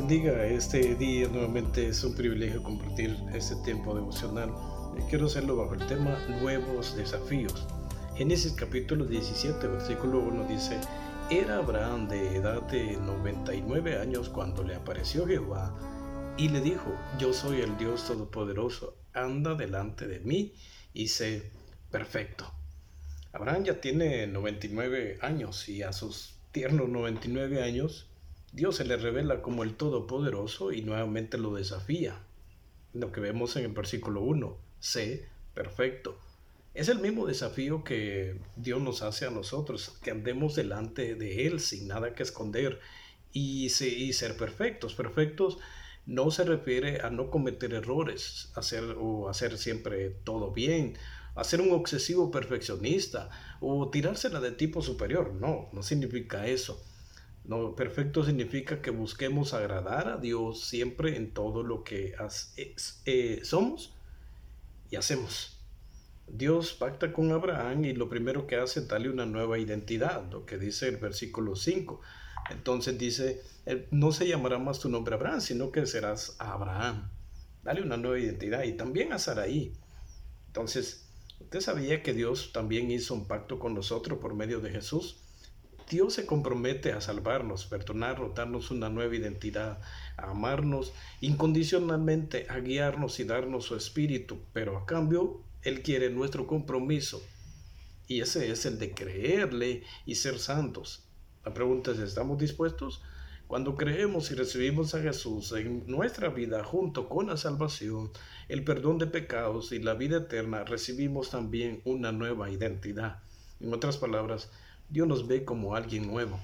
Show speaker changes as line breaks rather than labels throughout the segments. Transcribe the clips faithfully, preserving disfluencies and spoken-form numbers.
bendiga. Este día nuevamente es un privilegio compartir este tiempo devocional. Quiero hacerlo bajo el tema Nuevos Desafíos. Génesis capítulo diecisiete, versículo uno dice: Era Abraham de edad de noventa y nueve años cuando le apareció Jehová y le dijo: Yo soy el Dios Todopoderoso, anda delante de mí y sé perfecto. Abraham ya tiene noventa y nueve años y a sus tiernos noventa y nueve años Dios se le revela como el Todopoderoso y nuevamente lo desafía. Lo que vemos en el versículo uno, sé perfecto. Es el mismo desafío que Dios nos hace a nosotros, que andemos delante de Él sin nada que esconder y, y ser perfectos. Perfectos no se refiere a no cometer errores, hacer o hacer siempre todo bien, a ser un obsesivo perfeccionista o tirársela de tipo superior. No, no significa eso. No, perfecto significa que busquemos agradar a Dios siempre en todo lo que has, es, eh, somos y hacemos. Dios pacta con Abraham y lo primero que hace es darle una nueva identidad, lo que dice el versículo cinco. Entonces dice, no se llamará más tu nombre Abraham, sino que serás Abraham. Dale una nueva identidad y también a Saraí. Entonces, ¿usted sabía que Dios también hizo un pacto con nosotros por medio de Jesús? Dios se compromete a salvarnos, perdonarnos, darnos una nueva identidad, a amarnos incondicionalmente, a guiarnos y darnos su espíritu, pero a cambio Él quiere nuestro compromiso y ese es el de creerle y ser santos. La pregunta es, ¿estamos dispuestos? Cuando creemos y recibimos a Jesús en nuestra vida junto con la salvación, el perdón de pecados y la vida eterna, recibimos también una nueva identidad. En otras palabras, Dios nos ve como alguien nuevo.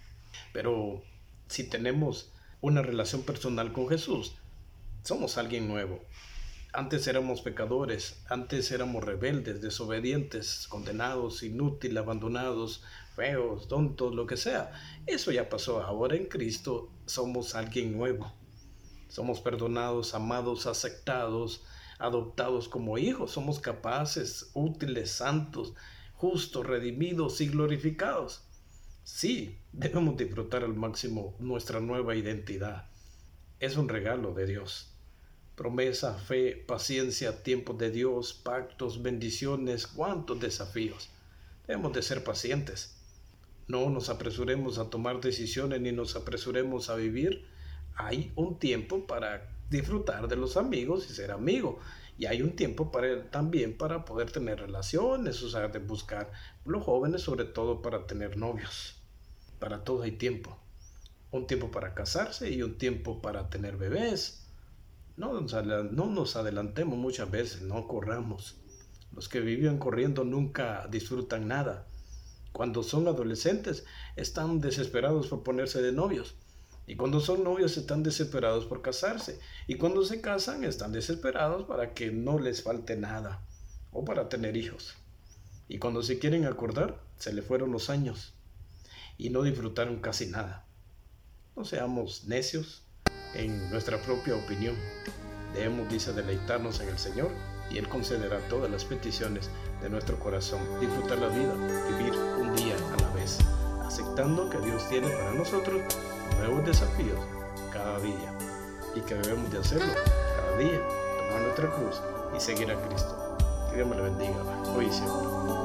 Pero si tenemos una relación personal con Jesús, somos alguien nuevo. Antes éramos pecadores, antes éramos rebeldes, desobedientes, condenados, inútiles, abandonados, feos, tontos, lo que sea. Eso ya pasó. Ahora en Cristo somos alguien nuevo. Somos perdonados, amados, aceptados, adoptados como hijos. Somos capaces, útiles, santos, justos, redimidos y glorificados. Sí, debemos disfrutar al máximo nuestra nueva identidad. Es un regalo de Dios. Promesa, fe, paciencia, tiempos de Dios, pactos, bendiciones, cuántos desafíos. Debemos de ser pacientes. No nos apresuremos a tomar decisiones ni nos apresuremos a vivir. Hay un tiempo para disfrutar de los amigos y ser amigo. Y hay un tiempo para, también para poder tener relaciones, o sea, de buscar los jóvenes, sobre todo para tener novios. Para todo hay tiempo. Un tiempo para casarse y un tiempo para tener bebés. No nos, no nos adelantemos muchas veces, no corramos. Los que viven corriendo nunca disfrutan nada. Cuando son adolescentes están desesperados por ponerse de novios. Y cuando son novios están desesperados por casarse. Y cuando se casan están desesperados para que no les falte nada. O para tener hijos. Y cuando se quieren acordar, se le fueron los años. Y no disfrutaron casi nada. No seamos necios en nuestra propia opinión. Debemos, dice, deleitarnos en el Señor y Él concederá todas las peticiones de nuestro corazón. Disfrutar la vida, vivir un día a la vez, aceptando que Dios tiene para nosotros nuevos desafíos cada día y que debemos de hacerlo cada día, tomar nuestra cruz y seguir a Cristo. Que Dios me lo bendiga hoy y siempre.